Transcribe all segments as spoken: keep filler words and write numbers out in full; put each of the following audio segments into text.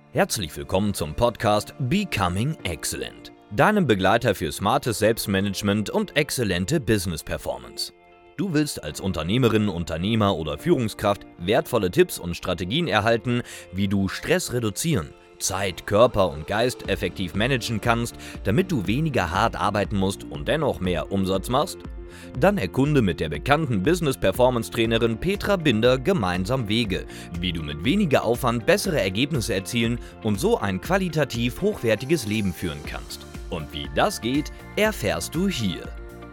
Herzlich willkommen zum Podcast Becoming Excellent, deinem Begleiter für smartes Selbstmanagement und exzellente Business Performance. Du willst als Unternehmerin, Unternehmer oder Führungskraft wertvolle Tipps und Strategien erhalten, wie du Stress reduzieren, Zeit, Körper und Geist effektiv managen kannst, damit du weniger hart arbeiten musst und dennoch mehr Umsatz machst? Dann erkunde mit der bekannten Business-Performance-Trainerin Petra Binder gemeinsam Wege, wie du mit weniger Aufwand bessere Ergebnisse erzielen und so ein qualitativ hochwertiges Leben führen kannst. Und wie das geht, erfährst du hier.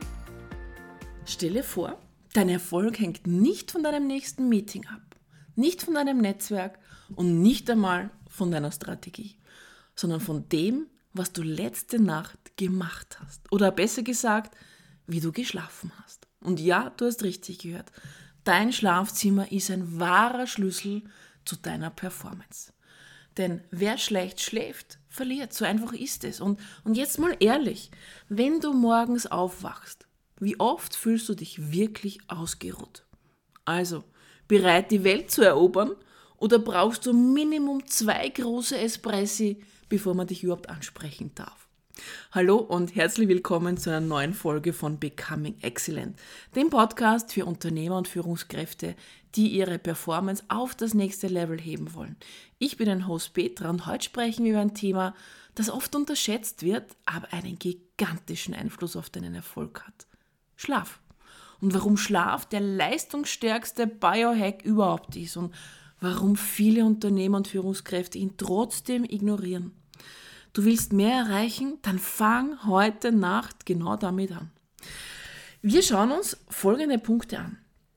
Stelle vor, dein Erfolg hängt nicht von deinem nächsten Meeting ab, nicht von deinem Netzwerk und nicht einmal von deiner Strategie, sondern von dem, was du letzte Nacht gemacht hast. Oder besser gesagt, wie du geschlafen hast. Und ja, du hast richtig gehört. Dein Schlafzimmer ist ein wahrer Schlüssel zu deiner Performance. Denn wer schlecht schläft, verliert. So einfach ist es. Und, und jetzt mal ehrlich, wenn du morgens aufwachst, wie oft fühlst du dich wirklich ausgeruht? Also, bereit, die Welt zu erobern? Oder brauchst du Minimum zwei große Espressi, bevor man dich überhaupt ansprechen darf? Hallo und herzlich willkommen zu einer neuen Folge von Becoming Excellent, dem Podcast für Unternehmer und Führungskräfte, die ihre Performance auf das nächste Level heben wollen. Ich bin dein Host Petra und heute sprechen wir über ein Thema, das oft unterschätzt wird, aber einen gigantischen Einfluss auf deinen Erfolg hat. Schlaf. Und warum Schlaf der leistungsstärkste Biohack überhaupt ist und warum viele Unternehmer und Führungskräfte ihn trotzdem ignorieren. Du willst mehr erreichen? Dann fang heute Nacht genau damit an. Wir schauen uns folgende Punkte an.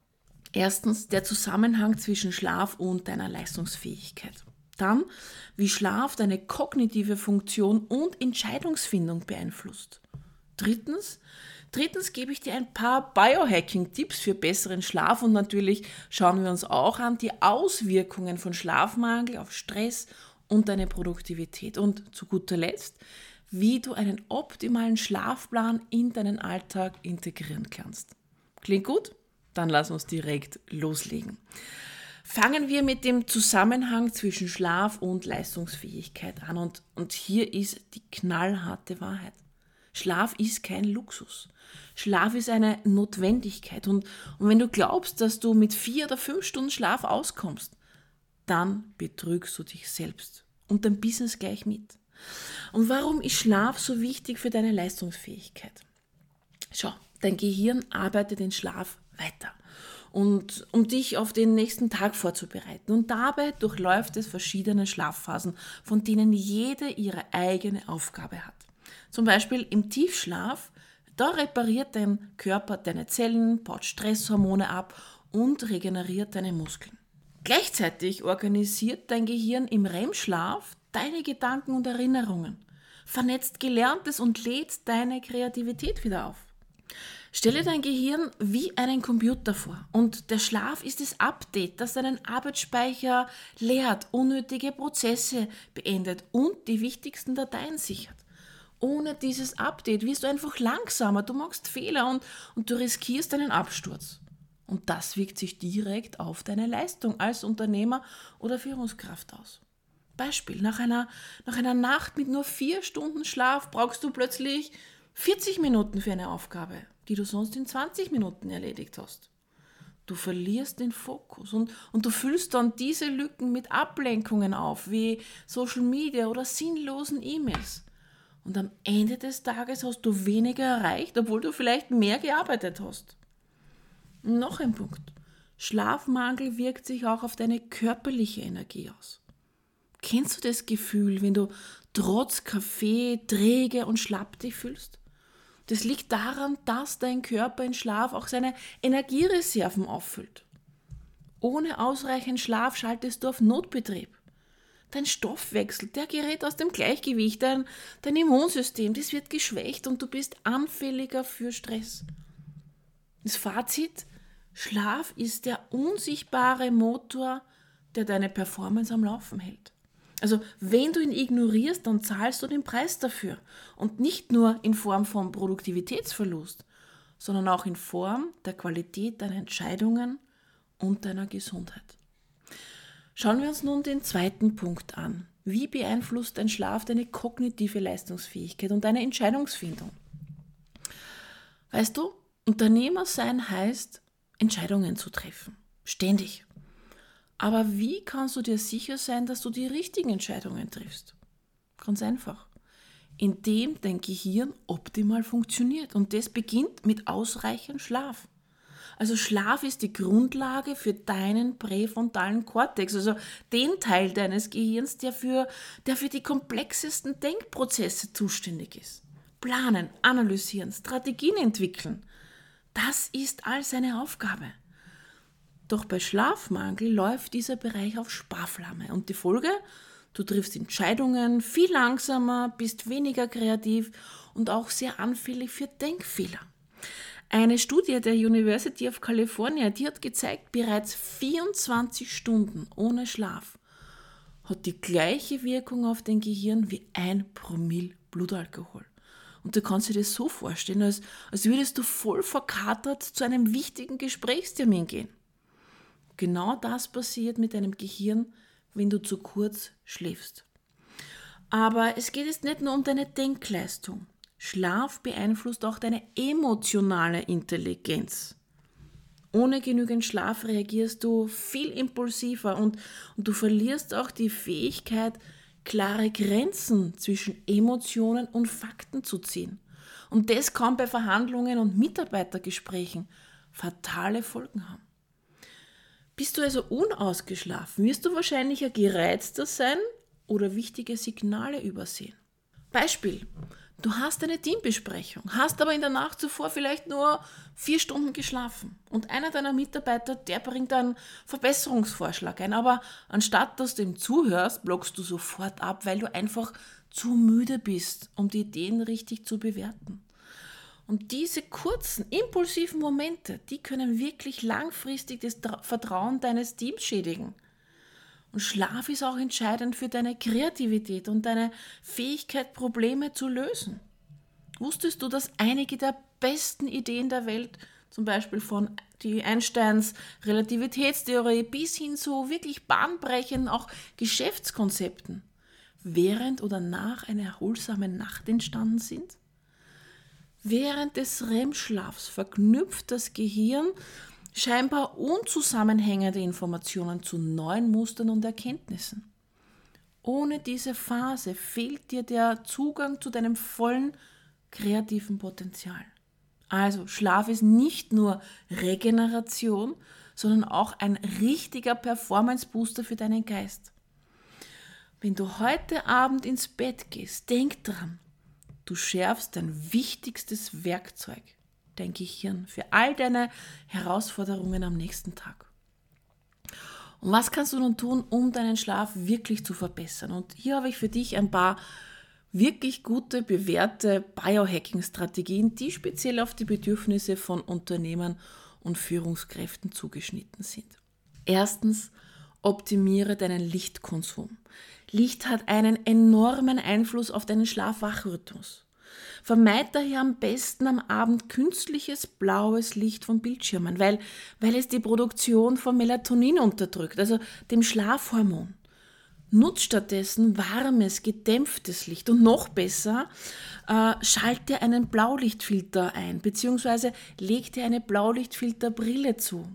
Erstens, der Zusammenhang zwischen Schlaf und deiner Leistungsfähigkeit. Dann, wie Schlaf deine kognitive Funktion und Entscheidungsfindung beeinflusst. Drittens, drittens gebe ich dir ein paar Biohacking-Tipps für besseren Schlaf und natürlich schauen wir uns auch an die Auswirkungen von Schlafmangel auf Stress und deine Produktivität. Und zu guter Letzt, wie du einen optimalen Schlafplan in deinen Alltag integrieren kannst. Klingt gut? Dann lass uns direkt loslegen. Fangen wir mit dem Zusammenhang zwischen Schlaf und Leistungsfähigkeit an. Und, und hier ist die knallharte Wahrheit. Schlaf ist kein Luxus. Schlaf ist eine Notwendigkeit. Und, und wenn du glaubst, dass du mit vier oder fünf Stunden Schlaf auskommst, dann betrügst du dich selbst und dein Business gleich mit. Und warum ist Schlaf so wichtig für deine Leistungsfähigkeit? Schau, dein Gehirn arbeitet in Schlaf weiter, und um dich auf den nächsten Tag vorzubereiten. Und dabei durchläuft es verschiedene Schlafphasen, von denen jede ihre eigene Aufgabe hat. Zum Beispiel im Tiefschlaf, da repariert dein Körper deine Zellen, baut Stresshormone ab und regeneriert deine Muskeln. Gleichzeitig organisiert dein Gehirn im R E M-Schlaf deine Gedanken und Erinnerungen, vernetzt Gelerntes und lädt deine Kreativität wieder auf. Stelle dein Gehirn wie einen Computer vor und der Schlaf ist das Update, das deinen Arbeitsspeicher leert, unnötige Prozesse beendet und die wichtigsten Dateien sichert. Ohne dieses Update wirst du einfach langsamer, du machst Fehler und, und du riskierst einen Absturz. Und das wirkt sich direkt auf deine Leistung als Unternehmer oder Führungskraft aus. Beispiel, nach einer, nach einer Nacht mit nur vier Stunden Schlaf brauchst du plötzlich vierzig Minuten für eine Aufgabe, die du sonst in zwanzig Minuten erledigt hast. Du verlierst den Fokus und, und du füllst dann diese Lücken mit Ablenkungen auf, wie Social Media oder sinnlosen E-Mails. Und am Ende des Tages hast du weniger erreicht, obwohl du vielleicht mehr gearbeitet hast. Noch ein Punkt. Schlafmangel wirkt sich auch auf deine körperliche Energie aus. Kennst du das Gefühl, wenn du trotz Kaffee träge und schlapp dich fühlst? Das liegt daran, dass dein Körper in Schlaf auch seine Energiereserven auffüllt. Ohne ausreichend Schlaf schaltest du auf Notbetrieb. Dein Stoffwechsel, der gerät aus dem Gleichgewicht, dein, dein Immunsystem, das wird geschwächt und du bist anfälliger für Stress. Das Fazit: Schlaf ist der unsichtbare Motor, der deine Performance am Laufen hält. Also wenn du ihn ignorierst, dann zahlst du den Preis dafür. Und nicht nur in Form von Produktivitätsverlust, sondern auch in Form der Qualität deiner Entscheidungen und deiner Gesundheit. Schauen wir uns nun den zweiten Punkt an, Wie beeinflusst dein Schlaf deine kognitive Leistungsfähigkeit und deine Entscheidungsfindung? Weißt du, Unternehmer sein heißt, Entscheidungen zu treffen. Ständig. Aber wie kannst du dir sicher sein, dass du die richtigen Entscheidungen triffst? Ganz einfach. Indem dein Gehirn optimal funktioniert. Und das beginnt mit ausreichend Schlaf. Also Schlaf ist die Grundlage für deinen präfrontalen Kortex, also den Teil deines Gehirns, der für, der für die komplexesten Denkprozesse zuständig ist. Planen, analysieren, Strategien entwickeln. Das ist all seine Aufgabe. Doch bei Schlafmangel läuft dieser Bereich auf Sparflamme. Und die Folge? Du triffst Entscheidungen viel langsamer, bist weniger kreativ und auch sehr anfällig für Denkfehler. Eine Studie der University of California, die hat gezeigt, bereits vierundzwanzig Stunden ohne Schlaf hat die gleiche Wirkung auf dein Gehirn wie ein Promille Blutalkohol. Und du kannst dir das so vorstellen, als, als würdest du voll verkatert zu einem wichtigen Gesprächstermin gehen. Genau das passiert mit deinem Gehirn, wenn du zu kurz schläfst. Aber es geht jetzt nicht nur um deine Denkleistung. Schlaf beeinflusst auch deine emotionale Intelligenz. Ohne genügend Schlaf reagierst du viel impulsiver und, und du verlierst auch die Fähigkeit, klare Grenzen zwischen Emotionen und Fakten zu ziehen. Und das kann bei Verhandlungen und Mitarbeitergesprächen fatale Folgen haben. Bist du also unausgeschlafen, wirst du wahrscheinlich gereizter sein oder wichtige Signale übersehen. Beispiel, du hast eine Teambesprechung, hast aber in der Nacht zuvor vielleicht nur vier Stunden geschlafen und einer deiner Mitarbeiter, der bringt einen Verbesserungsvorschlag ein, aber anstatt dass du ihm zuhörst, blockst du sofort ab, weil du einfach zu müde bist, um die Ideen richtig zu bewerten. Und diese kurzen, impulsiven Momente, die können wirklich langfristig das Vertrauen deines Teams schädigen. Und Schlaf ist auch entscheidend für deine Kreativität und deine Fähigkeit, Probleme zu lösen. Wusstest du, dass einige der besten Ideen der Welt, zum Beispiel von die Einsteins Relativitätstheorie bis hin zu wirklich bahnbrechenden auch Geschäftskonzepten, während oder nach einer erholsamen Nacht entstanden sind? Während des R E M-Schlafs verknüpft das Gehirn scheinbar unzusammenhängende Informationen zu neuen Mustern und Erkenntnissen. Ohne diese Phase fehlt dir der Zugang zu deinem vollen kreativen Potenzial. Also Schlaf ist nicht nur Regeneration, sondern auch ein richtiger Performance-Booster für deinen Geist. Wenn du heute Abend ins Bett gehst, denk dran, du schärfst dein wichtigstes Werkzeug, dein Gehirn, für all deine Herausforderungen am nächsten Tag. Und was kannst du nun tun, um deinen Schlaf wirklich zu verbessern? Und hier habe ich für dich ein paar wirklich gute, bewährte Biohacking-Strategien, die speziell auf die Bedürfnisse von Unternehmern und Führungskräften zugeschnitten sind. Erstens, optimiere deinen Lichtkonsum. Licht hat einen enormen Einfluss auf deinen Schlaf-Wach-Rhythmus. Vermeid daher am besten am Abend künstliches blaues Licht von Bildschirmen, weil, weil es die Produktion von Melatonin unterdrückt, also dem Schlafhormon. Nutz stattdessen warmes, gedämpftes Licht und noch besser, äh, schalte einen Blaulichtfilter ein, beziehungsweise leg dir eine Blaulichtfilterbrille zu.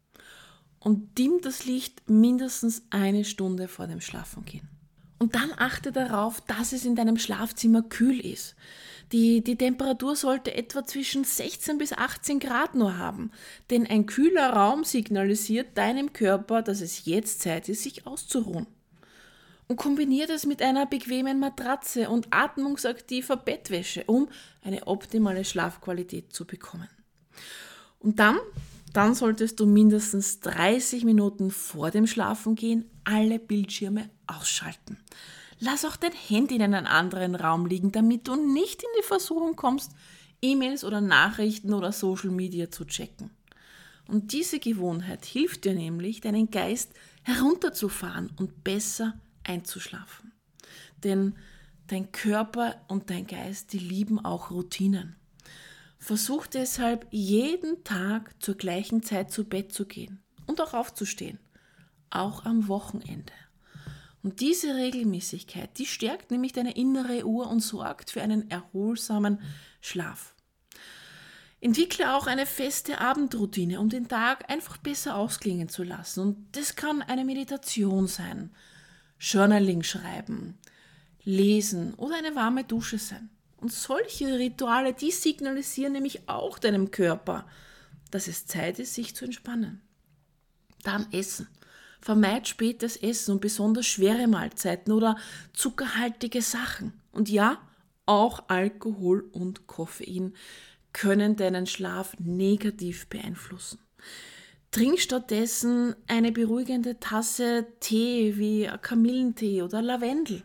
Und dimm das Licht mindestens eine Stunde vor dem Schlafengehen. Und dann achte darauf, dass es in deinem Schlafzimmer kühl ist. Die, die Temperatur sollte etwa zwischen sechzehn bis achtzehn Grad nur haben, denn ein kühler Raum signalisiert deinem Körper, dass es jetzt Zeit ist, sich auszuruhen. Und kombiniere das mit einer bequemen Matratze und atmungsaktiver Bettwäsche, um eine optimale Schlafqualität zu bekommen. Und dann, dann solltest du mindestens dreißig Minuten vor dem Schlafengehen alle Bildschirme ausschalten. Lass auch dein Handy in einem anderen Raum liegen, damit du nicht in die Versuchung kommst, E-Mails oder Nachrichten oder Social Media zu checken. Und diese Gewohnheit hilft dir nämlich, deinen Geist herunterzufahren und besser einzuschlafen. Denn dein Körper und dein Geist, die lieben auch Routinen. Versuch deshalb jeden Tag zur gleichen Zeit zu Bett zu gehen und auch aufzustehen, auch am Wochenende. Und diese Regelmäßigkeit, die stärkt nämlich deine innere Uhr und sorgt für einen erholsamen Schlaf. Entwickle auch eine feste Abendroutine, um den Tag einfach besser ausklingen zu lassen. Und das kann eine Meditation sein, Journaling schreiben, lesen oder eine warme Dusche sein. Und solche Rituale, die signalisieren nämlich auch deinem Körper, dass es Zeit ist, sich zu entspannen. Dann Essen. Vermeid spätes Essen und besonders schwere Mahlzeiten oder zuckerhaltige Sachen. Und ja, auch Alkohol und Koffein können deinen Schlaf negativ beeinflussen. Trink stattdessen eine beruhigende Tasse Tee wie Kamillentee oder Lavendel.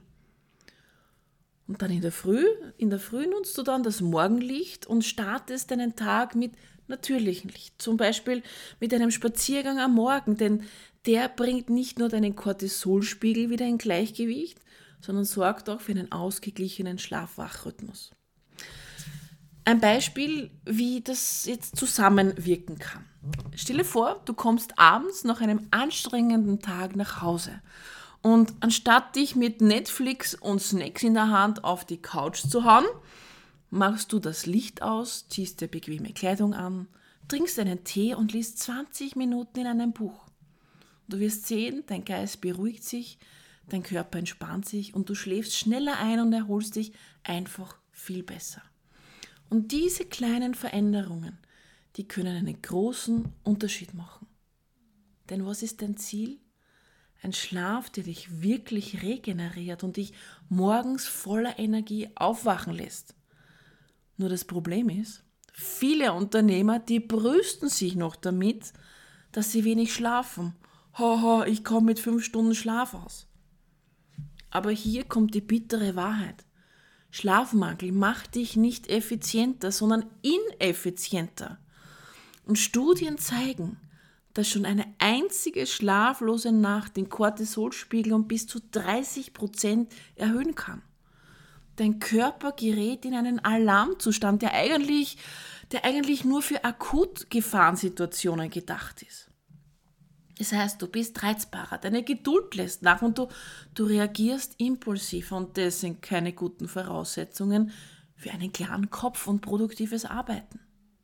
Und dann in der Früh, in der Früh nutzt du dann das Morgenlicht und startest deinen Tag mit natürlichem Licht. Zum Beispiel mit einem Spaziergang am Morgen, denn der bringt nicht nur deinen Cortisolspiegel wieder in Gleichgewicht, sondern sorgt auch für einen ausgeglichenen Schlaf-Wach-Rhythmus. Ein Beispiel, wie das jetzt zusammenwirken kann. Stell dir vor, du kommst abends nach einem anstrengenden Tag nach Hause und anstatt dich mit Netflix und Snacks in der Hand auf die Couch zu hauen, machst du das Licht aus, ziehst dir bequeme Kleidung an, trinkst einen Tee und liest zwanzig Minuten in einem Buch. Du wirst sehen, dein Geist beruhigt sich, dein Körper entspannt sich und du schläfst schneller ein und erholst dich einfach viel besser. Und diese kleinen Veränderungen, die können einen großen Unterschied machen. Denn was ist dein Ziel? Ein Schlaf, der dich wirklich regeneriert und dich morgens voller Energie aufwachen lässt. Nur das Problem ist, viele Unternehmer, die brüsten sich noch damit, dass sie wenig schlafen. Haha, ich komme mit fünf Stunden Schlaf aus. Aber hier kommt die bittere Wahrheit. Schlafmangel macht dich nicht effizienter, sondern ineffizienter. Und Studien zeigen, dass schon eine einzige schlaflose Nacht den Cortisolspiegel um bis zu dreißig Prozent erhöhen kann. Dein Körper gerät in einen Alarmzustand, der eigentlich, der eigentlich nur für Akutgefahrensituationen gedacht ist. Das heißt, du bist reizbarer, deine Geduld lässt nach und du, du reagierst impulsiv und das sind keine guten Voraussetzungen für einen klaren Kopf und produktives Arbeiten.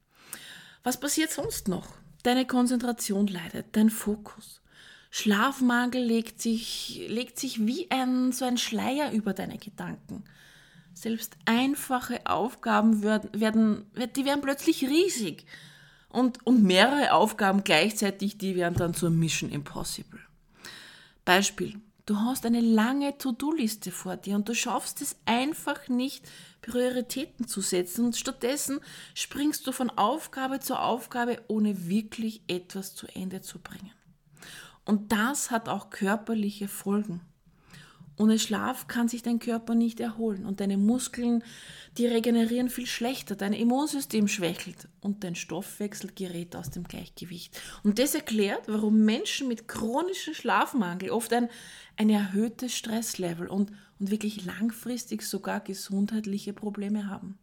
Was passiert sonst noch? Deine Konzentration leidet, dein Fokus. Schlafmangel legt sich, legt sich wie ein, so ein Schleier über deine Gedanken. Selbst einfache Aufgaben werden, werden, die werden plötzlich riesig. Und, und mehrere Aufgaben gleichzeitig, die werden dann zur Mission Impossible. Beispiel, du hast eine lange To-Do-Liste vor dir und du schaffst es einfach nicht, Prioritäten zu setzen und stattdessen springst du von Aufgabe zu Aufgabe, ohne wirklich etwas zu Ende zu bringen. Und das hat auch körperliche Folgen. Ohne Schlaf kann sich dein Körper nicht erholen und deine Muskeln, die regenerieren viel schlechter, dein Immunsystem schwächelt und dein Stoffwechsel gerät aus dem Gleichgewicht. Und das erklärt, warum Menschen mit chronischem Schlafmangel oft ein, ein erhöhtes Stresslevel und, und wirklich langfristig sogar gesundheitliche Probleme haben.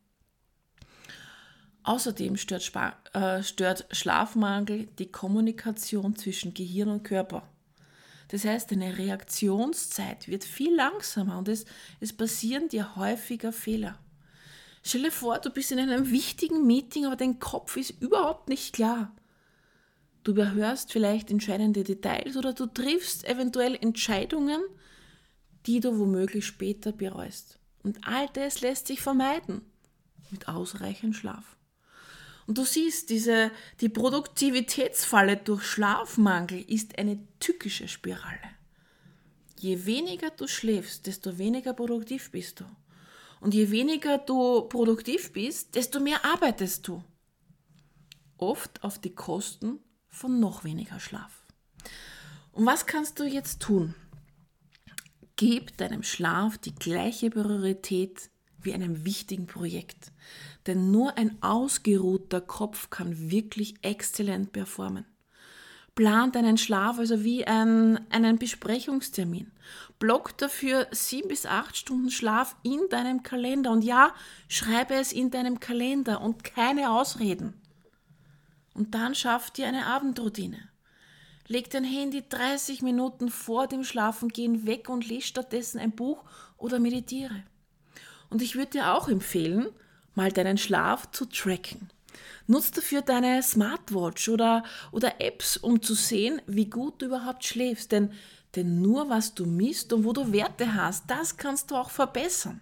Außerdem stört, Spa- äh, stört Schlafmangel die Kommunikation zwischen Gehirn und Körper. Das heißt, deine Reaktionszeit wird viel langsamer und es, es passieren dir häufiger Fehler. Stell dir vor, du bist in einem wichtigen Meeting, aber dein Kopf ist überhaupt nicht klar. Du überhörst vielleicht entscheidende Details oder du triffst eventuell Entscheidungen, die du womöglich später bereust. Und all das lässt sich vermeiden mit ausreichend Schlaf. Und du siehst, diese, die Produktivitätsfalle durch Schlafmangel ist eine tückische Spirale. Je weniger du schläfst, desto weniger produktiv bist du. Und je weniger du produktiv bist, desto mehr arbeitest du. Oft auf die Kosten von noch weniger Schlaf. Und was kannst du jetzt tun? Gib deinem Schlaf die gleiche Priorität wie einem wichtigen Projekt. Denn nur ein ausgeruhter Kopf kann wirklich exzellent performen. Plan deinen Schlaf also wie ein, einen Besprechungstermin. Block dafür sieben bis acht Stunden Schlaf in deinem Kalender. Und ja, schreibe es in deinem Kalender und keine Ausreden. Und dann schaff dir eine Abendroutine. Leg dein Handy dreißig Minuten vor dem Schlafengehen weg und lese stattdessen ein Buch oder meditiere. Und ich würde dir auch empfehlen, mal deinen Schlaf zu tracken. Nutz dafür deine Smartwatch oder, oder Apps, um zu sehen, wie gut du überhaupt schläfst. Denn, denn nur was du misst und wo du Werte hast, das kannst du auch verbessern.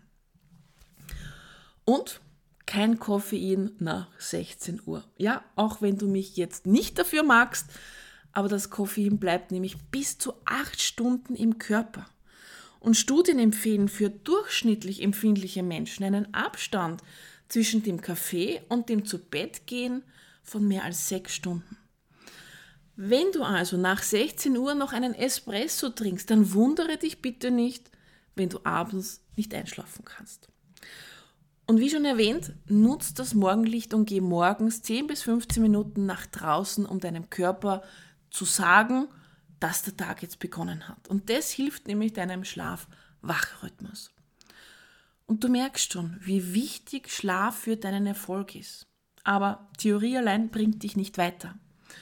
Und kein Koffein nach sechzehn Uhr. Ja, auch wenn du mich jetzt nicht dafür magst, aber das Koffein bleibt nämlich bis zu acht Stunden im Körper. Und Studien empfehlen für durchschnittlich empfindliche Menschen einen Abstand zwischen dem Kaffee und dem Zu-Bett-Gehen von mehr als sechs Stunden. Wenn du also nach sechzehn Uhr noch einen Espresso trinkst, dann wundere dich bitte nicht, wenn du abends nicht einschlafen kannst. Und wie schon erwähnt, nutz das Morgenlicht und geh morgens zehn bis fünfzehn Minuten nach draußen, um deinem Körper zu sagen, dass der Tag jetzt begonnen hat. Und das hilft nämlich deinem Schlaf-Wach-Rhythmus. Und du merkst schon, wie wichtig Schlaf für deinen Erfolg ist. Aber Theorie allein bringt dich nicht weiter.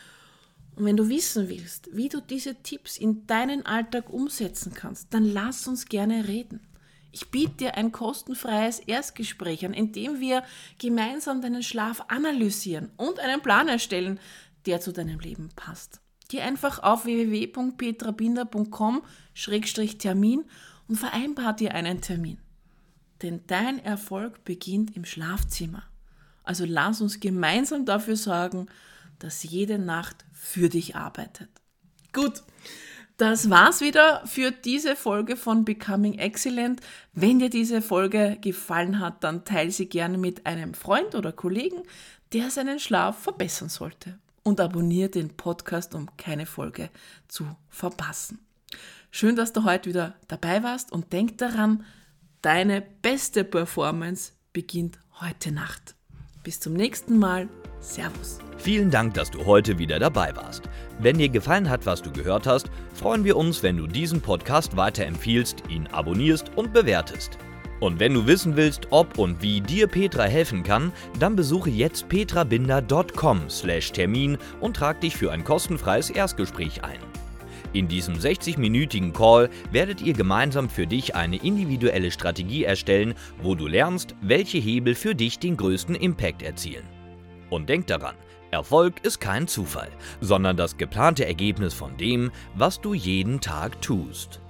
Und wenn du wissen willst, wie du diese Tipps in deinen Alltag umsetzen kannst, dann lass uns gerne reden. Ich biete dir ein kostenfreies Erstgespräch an, in dem wir gemeinsam deinen Schlaf analysieren und einen Plan erstellen, der zu deinem Leben passt. Geh einfach auf w w w punkt petra binder punkt com Schrägstrich Termin und vereinbar dir einen Termin. Denn dein Erfolg beginnt im Schlafzimmer. Also lass uns gemeinsam dafür sorgen, dass jede Nacht für dich arbeitet. Gut, das war's wieder für diese Folge von Becoming Excellent. Wenn dir diese Folge gefallen hat, dann teile sie gerne mit einem Freund oder Kollegen, der seinen Schlaf verbessern sollte. Und abonniere den Podcast, um keine Folge zu verpassen. Schön, dass du heute wieder dabei warst und denk daran, deine beste Performance beginnt heute Nacht. Bis zum nächsten Mal. Servus. Vielen Dank, dass du heute wieder dabei warst. Wenn dir gefallen hat, was du gehört hast, freuen wir uns, wenn du diesen Podcast weiterempfiehlst, ihn abonnierst und bewertest. Und wenn du wissen willst, ob und wie dir Petra helfen kann, dann besuche jetzt petrabinder punkt com slash Termin und trag dich für ein kostenfreies Erstgespräch ein. In diesem sechzig-minütigen Call werdet ihr gemeinsam für dich eine individuelle Strategie erstellen, wo du lernst, welche Hebel für dich den größten Impact erzielen. Und denk daran, Erfolg ist kein Zufall, sondern das geplante Ergebnis von dem, was du jeden Tag tust.